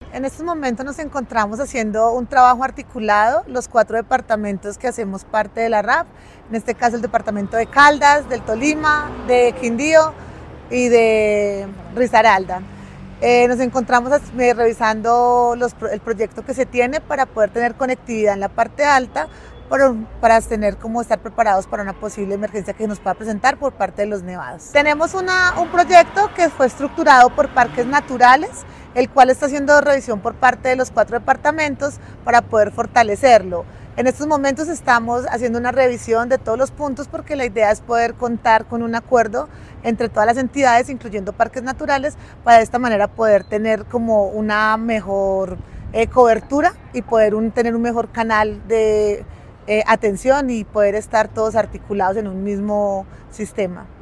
En estos momentos nos encontramos haciendo un trabajo articulado, los 4 departamentos que hacemos parte de la RAP, en este caso el departamento de Caldas, del Tolima, de Quindío y de Risaralda. Nos encontramos revisando el proyecto que se tiene para poder tener conectividad en la parte alta, para tener como estar preparados para una posible emergencia que nos pueda presentar por parte de los nevados. Tenemos un proyecto que fue estructurado por Parques Naturales, el cual está haciendo revisión por parte de los 4 departamentos para poder fortalecerlo. En estos momentos estamos haciendo una revisión de todos los puntos porque la idea es poder contar con un acuerdo entre todas las entidades, incluyendo Parques Naturales, para de esta manera poder tener como una mejor cobertura y poder tener un mejor canal de atención y poder estar todos articulados en un mismo sistema.